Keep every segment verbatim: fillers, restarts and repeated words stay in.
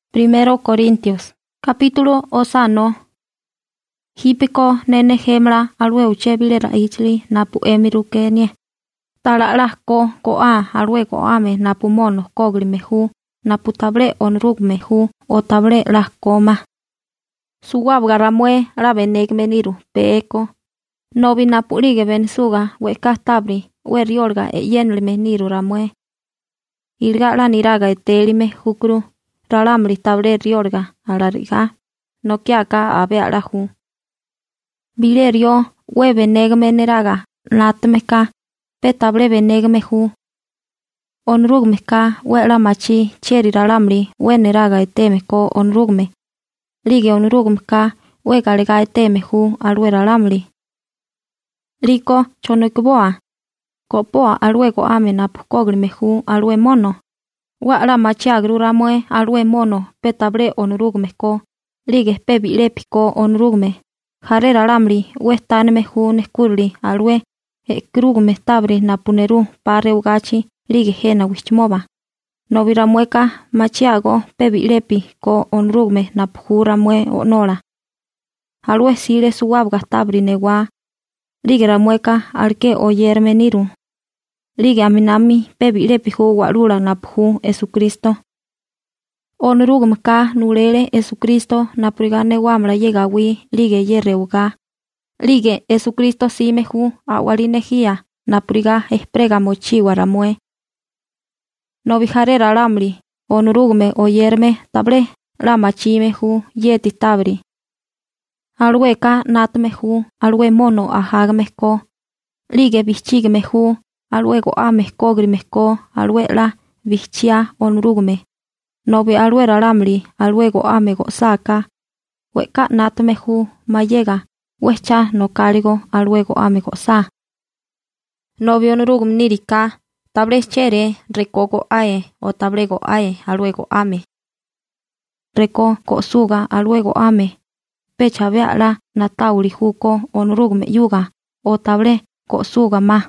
Primero Corintios, capítulo osano. Hipiko nene hemra alwe uchebile raichli napu emiru kenye. Tala lasko koa alwe koame napu mono kogli mehu, napu table onrug mehu o table laskoma. Suwab garamue rabenek meniru peeko. Nobi napu lige bensuga weka tabri we riolga e yenle meniru ramue. Ilga la niraga etelime hukru. Ralamri table riolga alariga. No kiaka abe alahu. Bilerio we beneg meneraga natmeka pe table beneg mehu. Onrugmeka we la machi cheri ralamri we neraga etemeko onrugme. Lige onrugmeka we galega etemehu alwe ralamri. Riko chonokboa. Kopoa alwe go ame napukogri mehu alwe mono. Wa la machiagru ramue alwe mono pe table onrugmeko. Lige pe bilepiko onrugme. Jare ralamri we stane mehu neskurli alwe e krugme tabri napuneru pare ugachi lige hena wichmoba. Novira mueka machiago pe bilepi ko onrugme napuhura mue onora. Alwe sire suwabga tabri newa. Lige ramueka alke oyerme niru. Lige aminami pe bilepi hu warura napuhu Jesucristo. Onrugmka nulele Jesucristo napurigane wamra yegawi lige yereuga. Lige Jesucristo simehu awalinejia napuriga esprega mochiwa ramue. Novijare ralamri onrugme oyerme table la machimehu yeti tabri. Alweka natmehu alwe mono ahagmeko. Lige bichigmehu alwego ameko grimeko alwe la bichia onrugme. Nobi alwe ralamri alwego amego saka. Weka natmehu mayega wecha no kaligo alwego amego sa. Nobi onrugm nirika table chere rekogo ae o tablego ae alwego ame. Reko kosuga alwego ame. Pecha veala natauri huko onrugme yuga o table kosuga ma.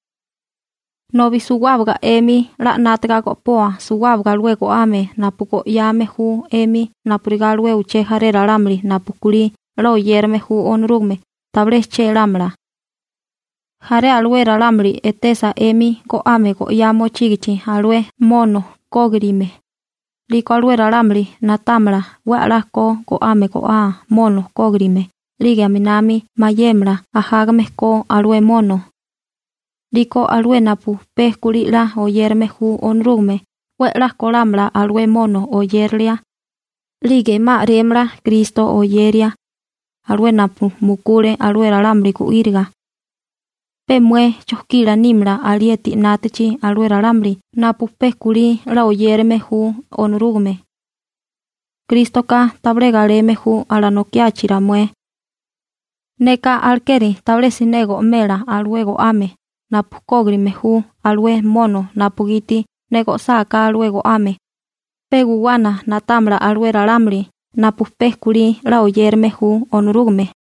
Nobi suwabga emi la natga gopoa suwabga luego ame napuko yame hu emi napuriga lue uche jare ralamri napukuli lo yerme hu onrugme table che lamra. Jare alwe ralamri etesa emi go ame go yamo chigichi alwe mono kogrime. Liko alwe ralamri natamra wa'lako go ame go a mono kogrime. Lige aminami mayemra ahagme ko alwe mono. Liko alwe napu peskuli la oyerme hu onrugme, we la kolamla alwe mono oyerlia. Lige ma remla Cristo oyeria. Alwe napu mukure alwe ralamri ku irga. Pe mue choskila nimla alieti natechi alwe ralamri napu peskuli la oyerme hu onrugme. Cristo ka tablegaleme hu alanokiachira mue. Neka alkeri tablesinego mela alwego ame. Napu kogrime hu alwe mono napugiti nego saka alwego ame. Pegu wana natamra alwe ralamri napu peskuli la oyerme hu onrugme.